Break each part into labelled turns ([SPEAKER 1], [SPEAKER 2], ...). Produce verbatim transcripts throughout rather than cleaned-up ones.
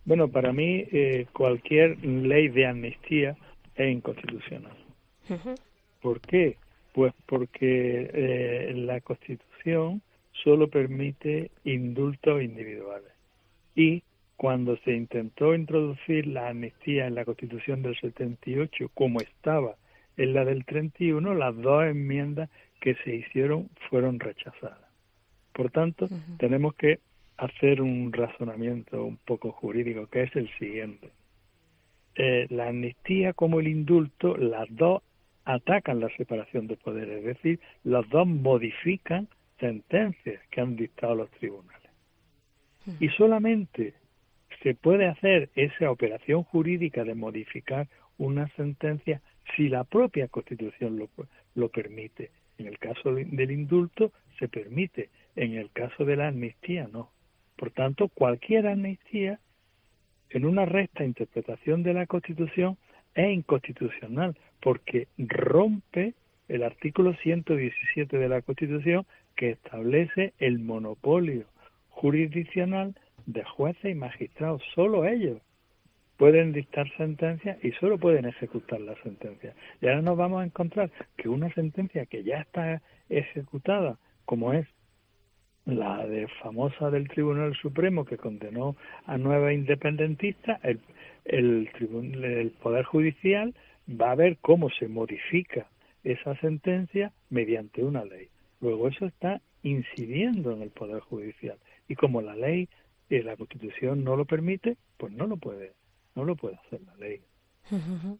[SPEAKER 1] Bueno, para mí eh, cualquier ley de amnistía es inconstitucional.
[SPEAKER 2] Uh-huh.
[SPEAKER 1] ¿Por qué? Pues porque eh, la Constitución solo permite indultos individuales. Y cuando se intentó introducir la amnistía en la Constitución del setenta y ocho, como estaba en la del treinta y uno, las dos enmiendas que se hicieron fueron rechazadas. Por tanto,
[SPEAKER 2] Uh-huh.
[SPEAKER 1] tenemos que hacer un razonamiento un poco jurídico, que es el siguiente. Eh, la amnistía como el indulto, las dos atacan la separación de poderes, es decir, los dos modifican sentencias que han dictado los tribunales.
[SPEAKER 2] Uh-huh.
[SPEAKER 1] Y solamente se puede hacer esa operación jurídica de modificar una sentencia si la propia Constitución lo, lo permite. En el caso del indulto se permite, en el caso de la amnistía no. Por tanto, cualquier amnistía en una recta interpretación de la Constitución es inconstitucional porque rompe el artículo ciento diecisiete de la Constitución que establece el monopolio jurisdiccional de jueces y magistrados. Solo ellos pueden dictar sentencias y solo pueden ejecutar la sentencia. Y ahora nos vamos a encontrar que una sentencia que ya está ejecutada, como es la de famosa del Tribunal Supremo que condenó a nueve independentistas, el, el, tribun, el Poder Judicial va a ver cómo se modifica esa sentencia mediante una ley. Luego eso está incidiendo en el Poder Judicial y como la ley y la Constitución no lo permite, pues no lo puede, no lo puede hacer la ley.
[SPEAKER 2] Uh-huh.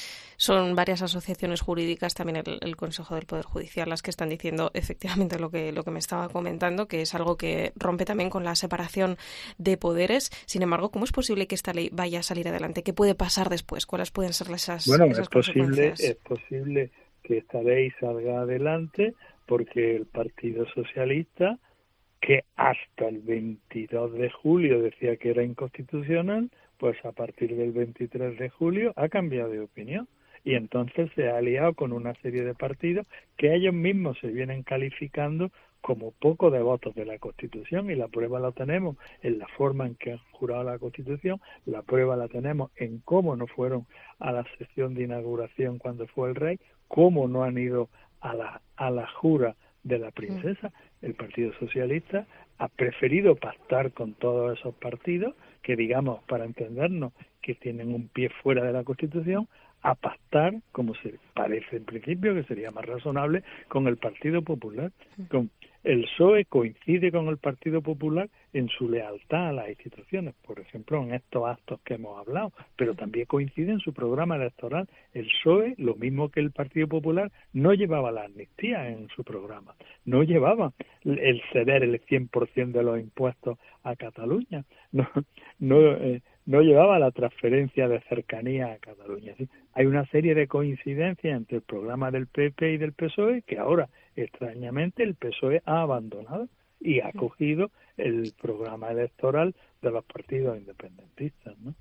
[SPEAKER 2] Son varias asociaciones jurídicas, también el, el Consejo del Poder Judicial, las que están diciendo efectivamente lo que, lo que me estaba comentando, que es algo que rompe también con la separación de poderes. Sin embargo, ¿cómo es posible que esta ley vaya a salir adelante? ¿Qué puede pasar después? ¿Cuáles pueden ser esas,
[SPEAKER 1] bueno,
[SPEAKER 2] esas
[SPEAKER 1] es posible,
[SPEAKER 2] consecuencias?
[SPEAKER 1] es posible que esta ley salga adelante porque el Partido Socialista, que hasta el veintidós de julio decía que era inconstitucional, pues a partir del veintitrés de julio ha cambiado de opinión. Y entonces se ha aliado con una serie de partidos que ellos mismos se vienen calificando como poco devotos de la Constitución, y la prueba la tenemos en la forma en que han jurado la Constitución, la prueba la tenemos en cómo no fueron a la sesión de inauguración cuando fue el rey, cómo no han ido a la, a la jura de la princesa. El Partido Socialista ha preferido pactar con todos esos partidos que, digamos, para entendernos, que tienen un pie fuera de la Constitución, a pactar, como se parece en principio que sería más razonable, con el Partido Popular. Con el P S O E coincide con el Partido Popular en su lealtad a las instituciones, por ejemplo, en estos actos que hemos hablado, pero también coincide en su programa electoral. El P S O E, lo mismo que el Partido Popular, no llevaba la amnistía en su programa, no llevaba el ceder el cien por ciento de los impuestos a Cataluña, no, no, eh, no llevaba la transferencia de cercanía a Cataluña. ¿Sí? Hay una serie de coincidencias entre el programa del P P y del P S O E que ahora, extrañamente, el P S O E ha abandonado y ha cogido el programa electoral de los partidos independentistas, ¿no?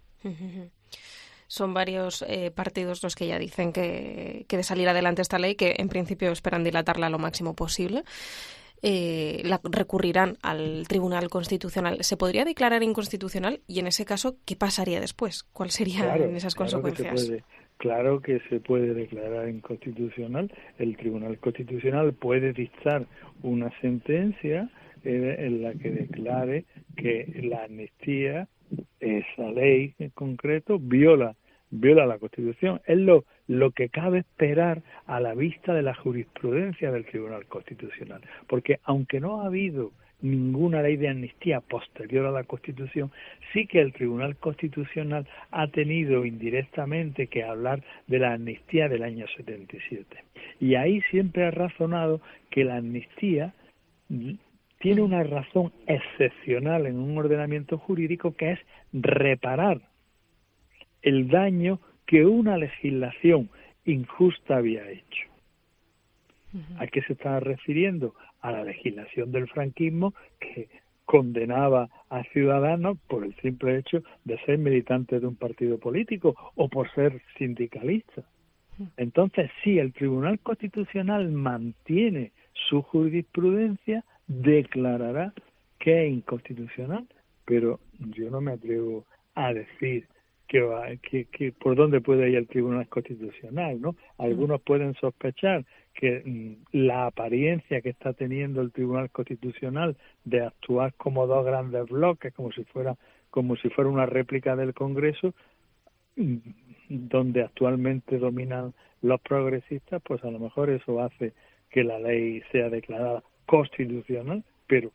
[SPEAKER 2] Son varios eh, partidos los que ya dicen que, que de salir adelante esta ley, que en principio esperan dilatarla lo máximo posible. Eh, la recurrirán al Tribunal Constitucional. ¿Se podría declarar inconstitucional? Y en ese caso, ¿qué pasaría después? ¿Cuáles serían
[SPEAKER 1] claro,
[SPEAKER 2] esas
[SPEAKER 1] claro
[SPEAKER 2] consecuencias?
[SPEAKER 1] Que se puede, claro que se puede declarar inconstitucional. El Tribunal Constitucional puede dictar una sentencia eh, en la que declare que la amnistía, esa ley en concreto, viola viola la Constitución. Es lo, lo que cabe esperar a la vista de la jurisprudencia del Tribunal Constitucional. Porque aunque no ha habido ninguna ley de amnistía posterior a la Constitución, sí que el Tribunal Constitucional ha tenido indirectamente que hablar de la amnistía del año setenta y siete. Y ahí siempre ha razonado que la amnistía tiene una razón excepcional en un ordenamiento jurídico, que es reparar el daño que una legislación injusta había hecho. ¿A qué se estaba refiriendo? A la legislación del franquismo, que condenaba a ciudadanos por el simple hecho de ser militantes de un partido político o por ser sindicalistas. Entonces, si el Tribunal Constitucional mantiene su jurisprudencia, declarará que es inconstitucional, pero yo no me atrevo a decir que, va, que, que por dónde puede ir el Tribunal Constitucional, ¿no? Algunos pueden sospechar que mmm, la apariencia que está teniendo el Tribunal Constitucional de actuar como dos grandes bloques, como si fuera como si fuera una réplica del Congreso, mmm, donde actualmente dominan los progresistas, pues a lo mejor eso hace que la ley sea declarada constitucional, pero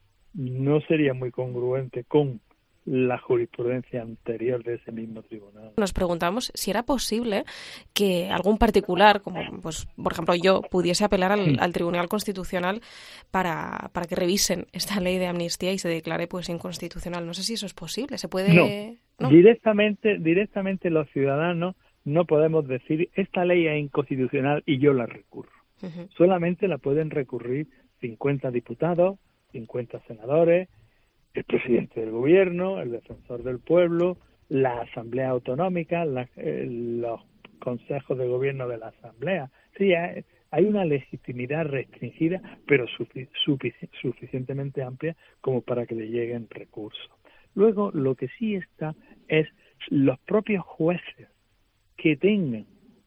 [SPEAKER 1] no sería muy congruente con la jurisprudencia anterior de ese mismo tribunal.
[SPEAKER 2] Nos preguntamos si era posible que algún particular, como pues por ejemplo yo, pudiese apelar al, al Tribunal Constitucional para, para que revisen esta ley de amnistía y se declare pues inconstitucional. No sé si eso es posible. ¿Se puede?
[SPEAKER 1] No, ¿no? Directamente, directamente los ciudadanos no podemos decir esta ley es inconstitucional y yo la recurro. Uh-huh. Solamente la pueden recurrir cincuenta diputados, cincuenta senadores, el presidente del gobierno, el defensor del pueblo, la asamblea autonómica, la, eh, los consejos de gobierno de la asamblea. Sí, hay, hay una legitimidad restringida, pero sufic- sufic- suficientemente amplia como para que le lleguen recursos. Luego, lo que sí está es los propios jueces que tengan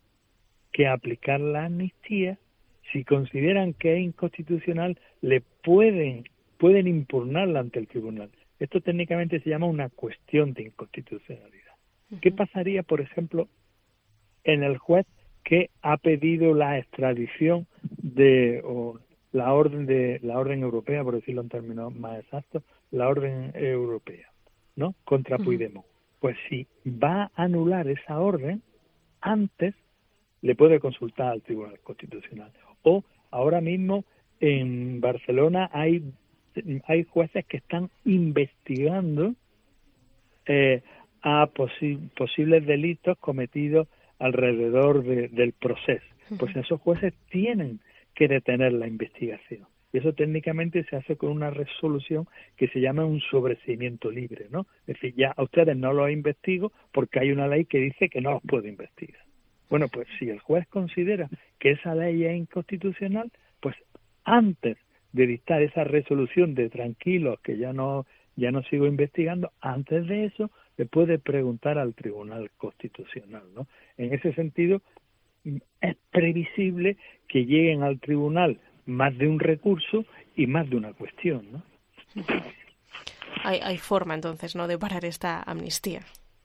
[SPEAKER 1] que aplicar la amnistía, si consideran que es inconstitucional, le pueden pueden impugnarla ante el tribunal. Esto técnicamente se llama una cuestión de inconstitucionalidad. Uh-huh. ¿Qué pasaría, por ejemplo, en el juez que ha pedido la extradición de o la orden de la orden europea, por decirlo en términos más exactos, la orden europea, ¿no? Contra uh-huh. Puigdemont. Pues si va a anular esa orden, antes le puede consultar al Tribunal Constitucional. O ahora mismo en Barcelona hay hay jueces que están investigando eh, a posi- posibles delitos cometidos alrededor de, del proceso. Pues esos jueces tienen que detener la investigación. Y eso técnicamente se hace con una resolución que se llama un sobreseimiento libre, ¿no? Es decir, ya a ustedes no los investigo porque hay una ley que dice que no los puedo investigar. Bueno, pues si el juez considera que esa ley es inconstitucional, pues antes de dictar esa resolución de tranquilos que ya no ya no sigo investigando, antes de eso le puede preguntar al Tribunal Constitucional, ¿no? En ese sentido, es previsible que lleguen al tribunal más de un recurso y más de una cuestión, ¿no?
[SPEAKER 2] Hay, hay forma entonces, ¿no?, de parar esta amnistía.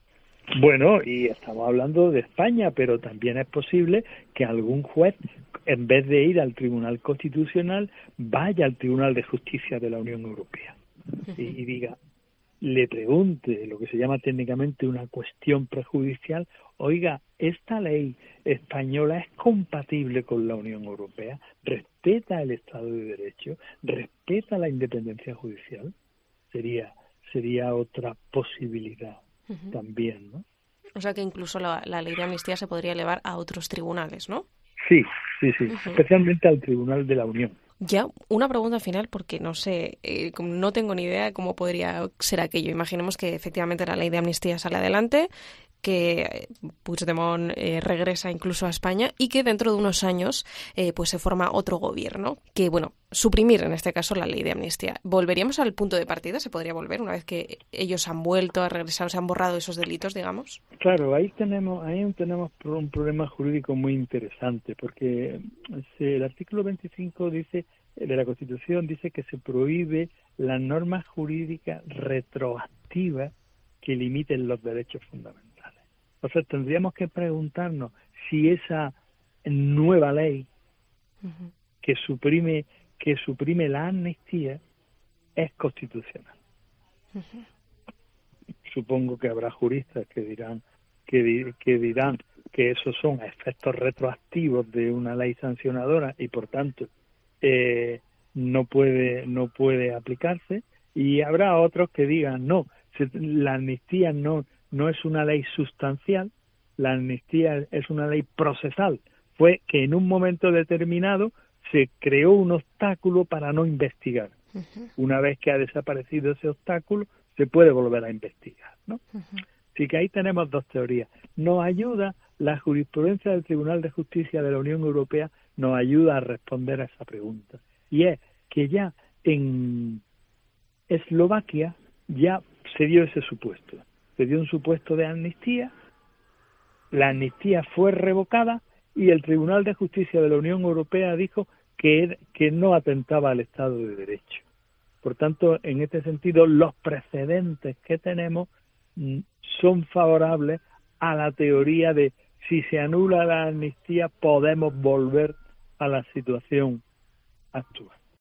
[SPEAKER 1] Bueno, y estamos hablando de España, pero también es posible que algún juez, en vez de ir al Tribunal Constitucional, vaya al Tribunal de Justicia de la Unión Europea y, y diga, le pregunte lo que se llama técnicamente una cuestión prejudicial, oiga, ¿esta ley española es compatible con la Unión Europea? ¿Respeta el Estado de Derecho? ¿Respeta la independencia judicial? Sería, sería otra posibilidad. Uh-huh. También, ¿no?
[SPEAKER 2] O sea que incluso la, la ley de amnistía se podría elevar a otros tribunales, ¿no?
[SPEAKER 1] Sí, sí, sí,
[SPEAKER 2] uh-huh.
[SPEAKER 1] especialmente al Tribunal de la Unión.
[SPEAKER 2] Ya, una pregunta final porque no sé, eh, no tengo ni idea de cómo podría ser aquello. Imaginemos que efectivamente la ley de amnistía sale adelante, que Puigdemont eh, regresa incluso a España y que dentro de unos años eh, pues se forma otro gobierno que, bueno, suprimir en este caso la ley de amnistía. ¿Volveríamos al punto de partida? ¿Se podría volver una vez que ellos han vuelto a regresar, se han borrado esos delitos, digamos?
[SPEAKER 1] Claro, ahí tenemos ahí tenemos un problema jurídico muy interesante porque el artículo veinticinco dice de la Constitución dice que se prohíbe las normas jurídicas retroactivas que limiten los derechos fundamentales. O sea, tendríamos que preguntarnos si esa nueva ley uh-huh. que suprime que suprime la amnistía es constitucional. Uh-huh. Supongo que habrá juristas que dirán que, di, que dirán que esos son efectos retroactivos de una ley sancionadora y por tanto eh, no puede no puede aplicarse, y habrá otros que digan no, se, la amnistía no no es una ley sustancial, la amnistía es una ley procesal. Fue que en un momento determinado se creó un obstáculo para no investigar. Uh-huh. Una vez que ha desaparecido ese obstáculo, se puede volver a investigar, ¿no? Uh-huh. Así que ahí tenemos dos teorías. Nos ayuda la jurisprudencia del Tribunal de Justicia de la Unión Europea, nos ayuda a responder a esa pregunta. Y es que ya en Eslovaquia ya se dio ese supuesto. se dio un supuesto de amnistía, la amnistía fue revocada y el Tribunal de Justicia de la Unión Europea dijo que, que no atentaba al Estado de Derecho. Por tanto, en este sentido, los precedentes que tenemos mm, son favorables a la teoría de si se anula la amnistía podemos volver a la situación actual.